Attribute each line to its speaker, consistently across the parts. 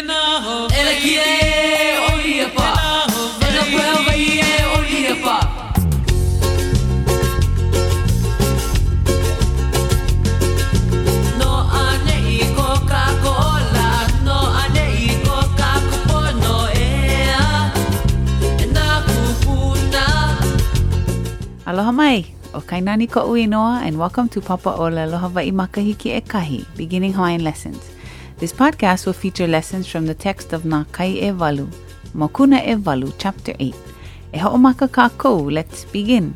Speaker 1: Aloha mai, o kainani ko uinoa, and welcome to Papa Ola Aloha Wa'i Makahiki e Kahi, beginning Hawaiian lessons. This podcast will feature lessons from the text of Nā Kai e Walu, Mokuna e Walu, Chapter 8. E ho'omaka kākou, let's begin.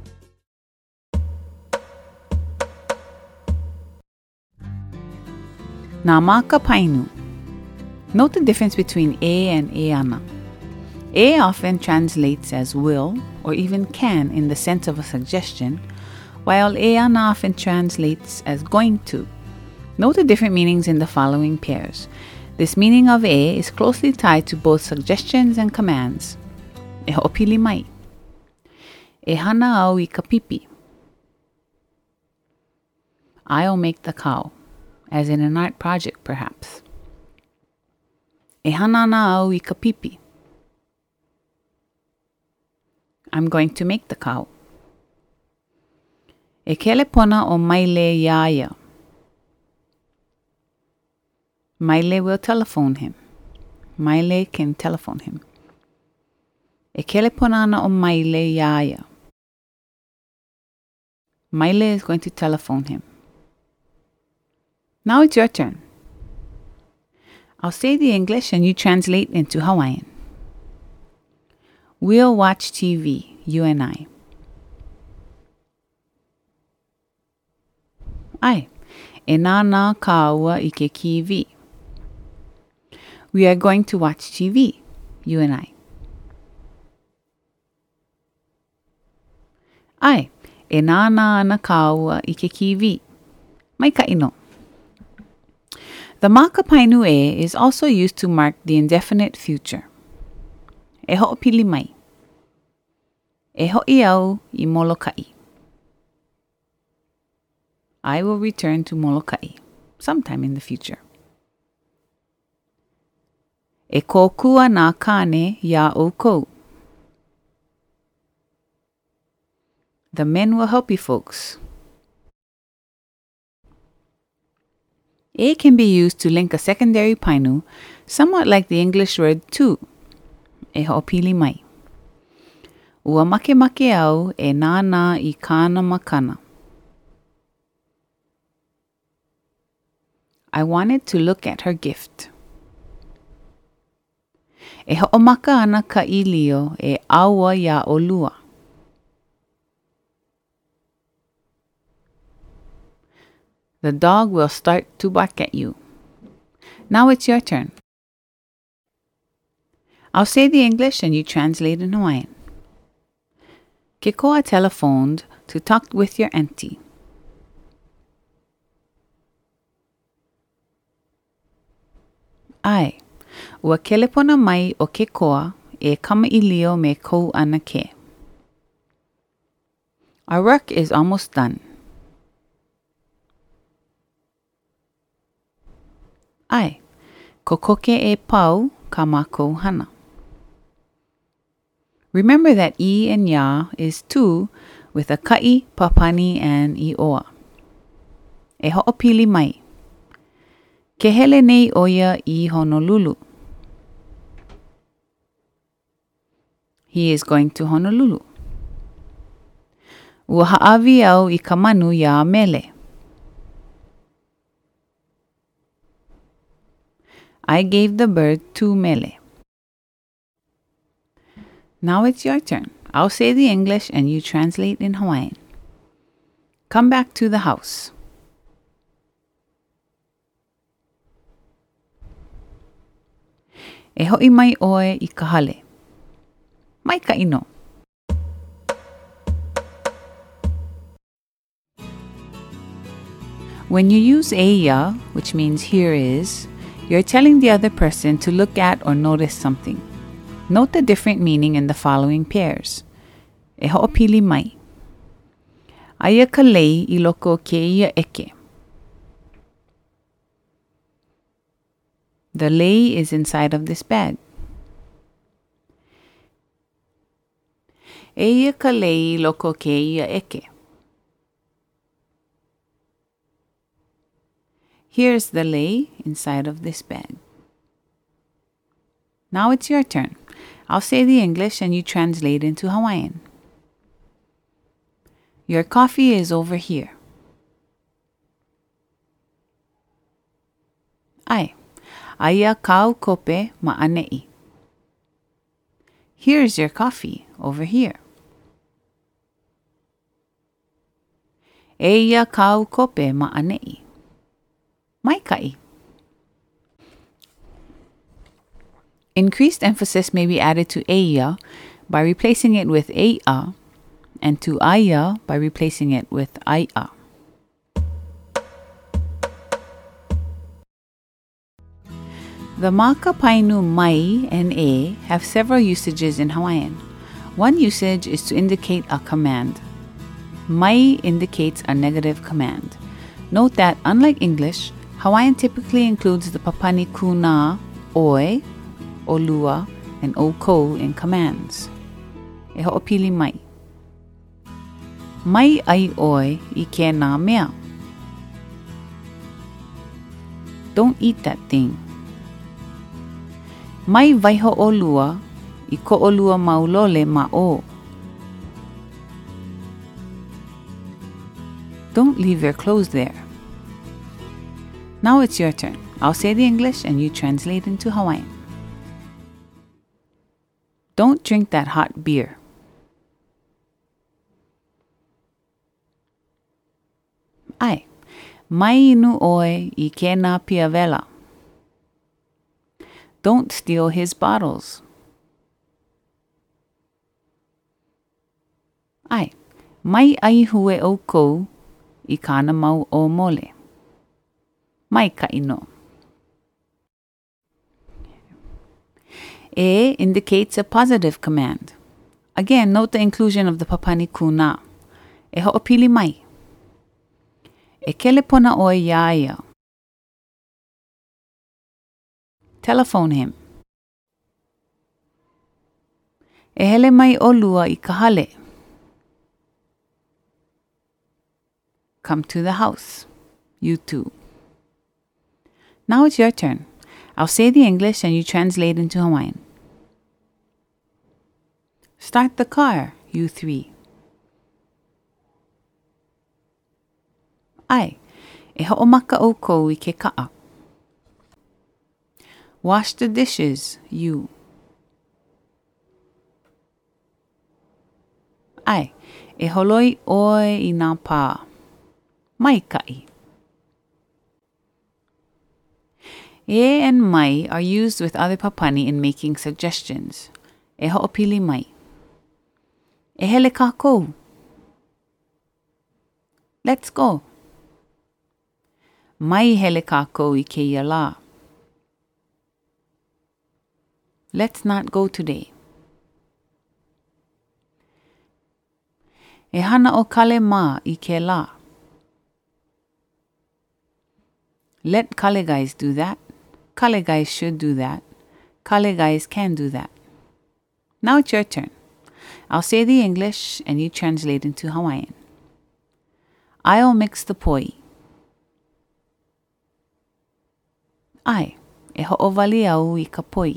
Speaker 1: Nā maka painu. Note the difference between e and e ana. E often translates as will or even can in the sense of a suggestion, while e ana often translates as going to. Note the different meanings in the following pairs. This meaning of e is closely tied to both suggestions and commands. E ho'opili mai. E hana au I ka pipi. I'll make the cow, as in an art project perhaps. E hana na au I ka pipi. I'm going to make the cow. E kelepona o Maile Yaya. Maile will telephone him. Maile can telephone him. E kelepona ana o Maile Yaya. Maile is going to telephone him. Now it's your turn. I'll say the English and you translate into Hawaiian. We'll watch TV, you and I. Ai, e nā kāua I ke kiwi. We are going to watch TV, you and I. Ai, e nā ana kāua I ke kiwi. Mai ka ino. The maka painu e is also used to mark the indefinite future. E ho'opili mai. E ho'i au I Molokai. I will return to Molokai sometime in the future. E kōkua nā kāne ia ōkou. The men will help you folks. E can be used to link a secondary painu, somewhat like the English word to. E ho'opili mai. Ua make au e nāna I kāna makana. I wanted to look at her gift. E ho'omaka ana ka ilio e aua ia olua. The dog will start to bark at you. Now it's your turn. I'll say the English and you translate in Hawaiian. Ke koa telephoned to talk with your auntie. Ai, ua kelepona mai o ke koa e kamaʻilio me kou ana ke. Our work is almost done. Ai, ko koke e pau ka mākou hana. Remember that I and ya is tu with a ka'i, papani, and I oa. E ho'opili mai. Ke hele nei oia I Honolulu. He is going to Honolulu. Ua ha'awi au I ka manu ia mele. I gave the bird 2 mele. Now it's your turn. I'll say the English and you translate in Hawaiian. Come back to the house. E ho'i mai oe I ka hale. Mai ka ino. When you use eia, which means here is, you're telling the other person to look at or notice something. Note the different meaning in the following pairs. E ho'opili mai. Aia ka lei I loko ke ia eke. The lei is inside of this bag. Eia ka lei loko ke ia eke. Here's the lei inside of this bag. Now it's your turn. I'll say the English and you translate into Hawaiian. Your coffee is over here. Ai, aia kau kope ma'anei. Here's your coffee over here. Eia kau kope ma'anei. Maikai. Increased emphasis may be added to eia by replacing it with eia, and to aia by replacing it with aia. The makapainu mai and e have several usages in Hawaiian. One usage is to indicate a command. Mai indicates a negative command. Note that, unlike English, Hawaiian typically includes the papani kuna, oe, olua, and oko in commands. E ho'opili mai. Mai ai oe I ke nā mea. Don't eat that thing. Mai waiho olua I ko olua maulole ma o. Don't leave your clothes there. Now it's your turn. I'll say the English and you translate into Hawaiian. Don't drink that hot beer. Ai, mai inu oe I ke nā piawela. Don't steal his bottles. Ai, mai ai hue o kou I kāna mau o mole. Mai ka ino. E indicates a positive command. Again, note the inclusion of the papani kuna. E ho'opili mai. E kelepona oe iaia. Telephone him. E hele mai olua I ka hale. Come to the house. You too. Now it's your turn. I'll say the English and you translate into Hawaiian. Start the car, you three. Ai, e ho'omaka o kou I ke ka'a. Wash the dishes, you. Ai, e holoi oe I nā pā. Maikai. E and mai are used with other papani in making suggestions. E ho'opili mai. E hele kākou. Let's go. Mai hele kākou I keia lā. Let's not go today. E hana o kale mā I ke lā. Let kale guys do that. Kale guys should do that. Kale guys can do that. Now it's your turn. I'll say the English and you translate into Hawaiian. I'll mix the poi. Ai, e ho'owali au I ka poi.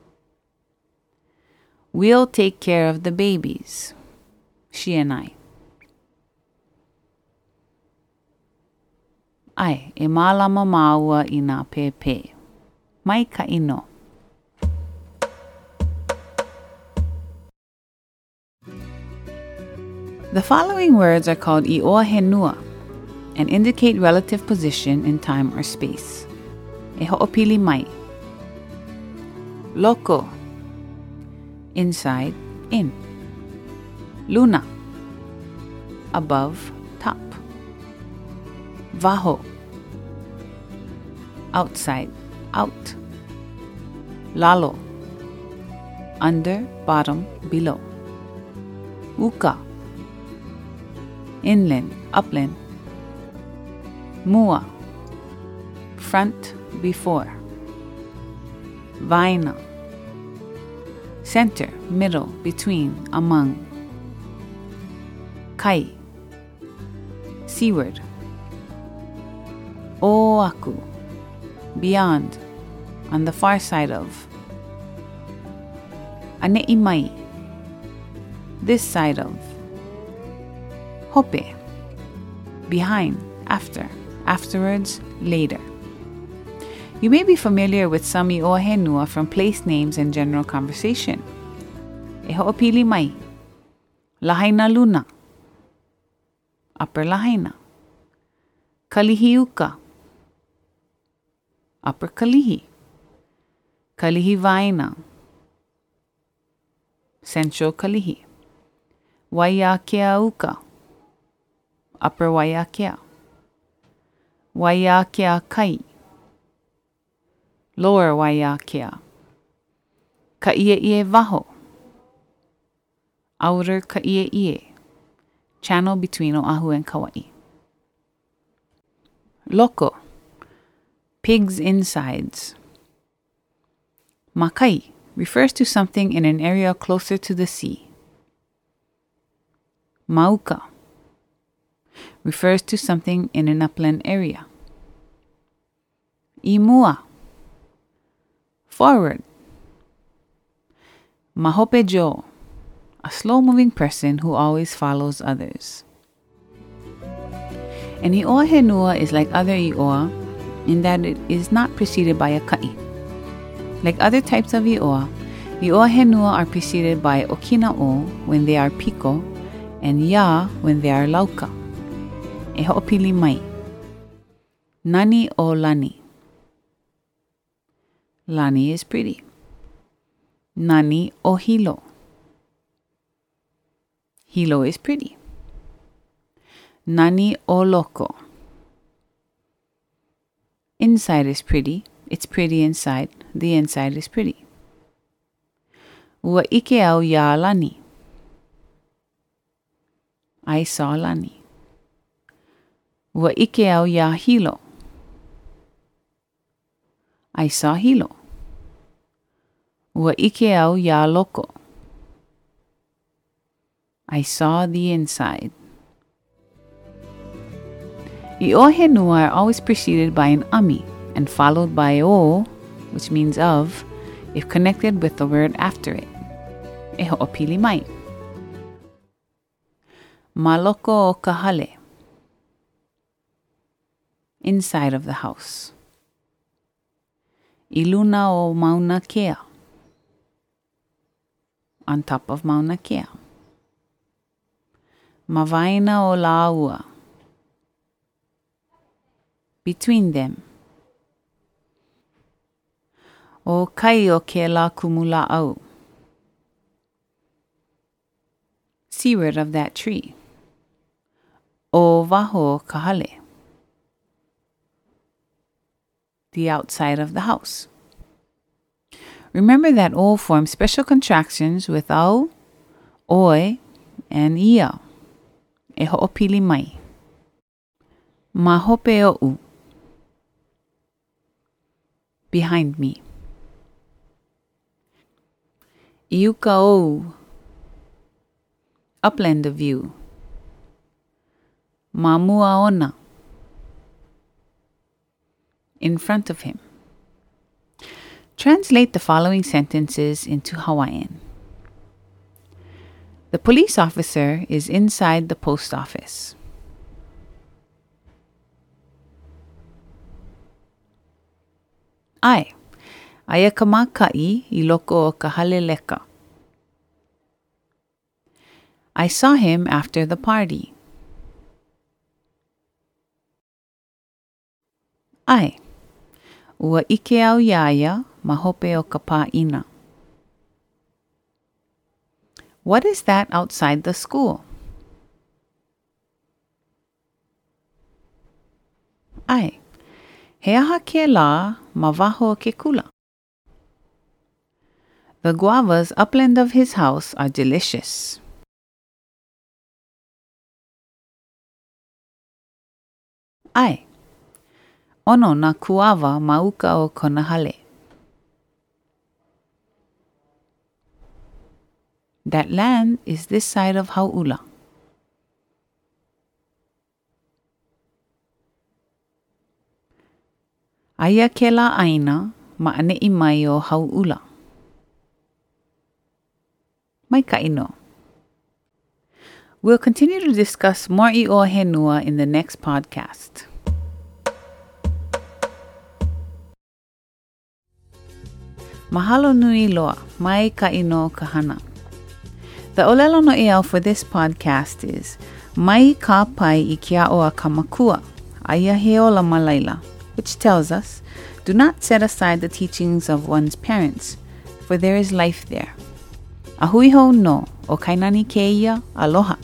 Speaker 1: We'll take care of the babies. She and I. Ai, e mālama māua I nā pēpē. Mai ka ino. The following words are called i'oahenua and indicate relative position in time or space. E ho'opili mai. Loko. Inside, in. Luna. Above, top. Vaho. Outside, out. Lalo. Under, bottom, below. Uka. Inland, upland. Mua. Front, before. Vaina. Center, middle, between, among. Kai. Seaward. Oaku. Beyond, on the far side of. Ane'i mai. This side of. Hope. Behind, after, afterwards, later. You may be familiar with some i'ohenua from place names and general conversation. E ho'opili mai. Lahaina Luna. Upper Lahaina. Kalihiuka. Upper Kalihi. Kalihi Vaina. Central Kalihi. Waiakea Uka. Upper Waiakea. Waiakea Kai. Lower Waiakea. Ka'ie'ie Waho. Outer Ka'ie'ie. Channel between Oahu and Kauai. Loko. Pig's insides. Makai refers to something in an area closer to the sea. Mauka refers to something in an upland area. Imua. Forward. Mahope Jo. A slow-moving person who always follows others. An i'ohenua is like other i'oa in that it is not preceded by a ka'i. Like other types of i'ohenua are preceded by okina'o when they are piko and ya when they are lauka. E ho'opili mai. Nani o lani. Lani is pretty. Nani o hilo. Hilo is pretty. Nani o loko. Inside is pretty. It's pretty inside. The inside is pretty. Ua ike au ya lani. I saw lani. Ua ike au ya hilo. I saw hilo. Ua ike au ya loko. I saw the inside. I'ohenua are always preceded by an ami and followed by o, which means of, if connected with the word after it. E ho'opili mai. Maloko o kahale. Inside of the house. Iluna o Mauna Kea. On top of Mauna Kea. Mavaina o La'aua. Between them. O kai o ke la kumula'au. Seaward of that tree. O waho kahale. The outside of the house. Remember that o forms special contractions with au, oi, and ia. E ho'opili mai. Mahope o'u. Behind me. Iuka ou. Upland of view. Mamua ona. In front of him. Translate the following sentences into Hawaiian. The police officer is inside the post office. Ai, aia ka maka'i I loko o ka haleleka. I saw him after the party. Ai, ua ike au iaia mahope o ka pa'ina. What is that outside the school? Ai, he aha ke la ma waho ke kula. The guavas upland of his house are delicious. Ai, ono na kuava mauka o kona hale. That land is this side of Hau'ula. Aia ke la aina ma'ane'i mai o Hau'ula. Maika'i no. We'll continue to discuss more i'o henua in the next podcast. Mahalo nui loa, mai ka'i no kahana. The olelo no'eau for this podcast is Mai ka pai I kia o a kamakua, aia he ola malaila, which tells us, do not set aside the teachings of one's parents, for there is life there. Ahui hou no, o kainani keia, aloha.